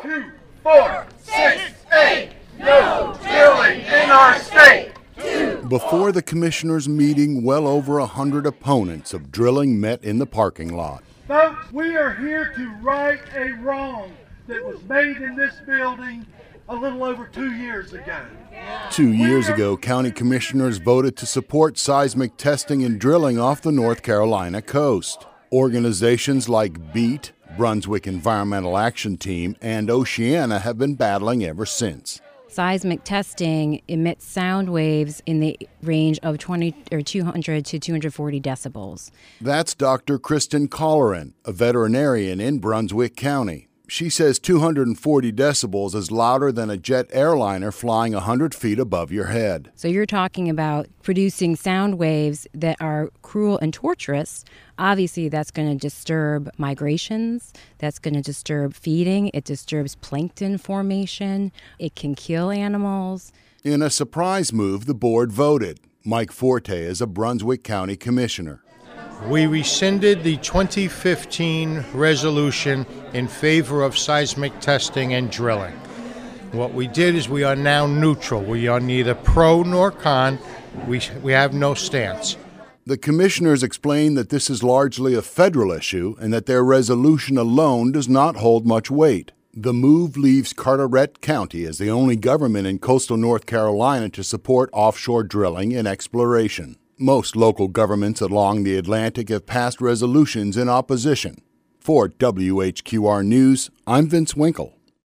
2, 4, 6, 8. No drilling in our state. Before the commissioners' meeting, well over 100 opponents of drilling met in the parking lot. Folks, we are here to right a wrong that was made in this building a little over 2 years ago. 2 years ago, county commissioners voted to support seismic testing and drilling off the North Carolina coast. Organizations like BEAT, Brunswick Environmental Action Team, and Oceana have been battling ever since. Seismic testing emits sound waves in the range of 200 to 240 decibels. That's Dr. Kristen Colleran, a veterinarian in Brunswick County. She says 240 decibels is louder than a jet airliner flying 100 feet above your head. So you're talking about producing sound waves that are cruel and torturous. Obviously, that's going to disturb migrations. That's going to disturb feeding. It disturbs plankton formation. It can kill animals. In a surprise move, the board voted. Mike Forte is a Brunswick County commissioner. We rescinded the 2015 resolution in favor of seismic testing and drilling. What we did is we are now neutral. We are neither pro nor con. We have no stance. The commissioners explained that this is largely a federal issue and that their resolution alone does not hold much weight. The move leaves Carteret County as the only government in coastal North Carolina to support offshore drilling and exploration. Most local governments along the Atlantic have passed resolutions in opposition. For WHQR News, I'm Vince Winkle.